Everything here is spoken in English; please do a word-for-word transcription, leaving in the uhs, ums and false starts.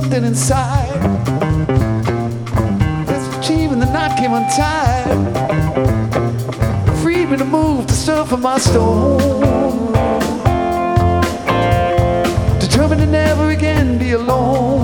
something inside. Let's achieve and the knot came untied. Freed me to move the stuff of my stone. Determined to never again be alone.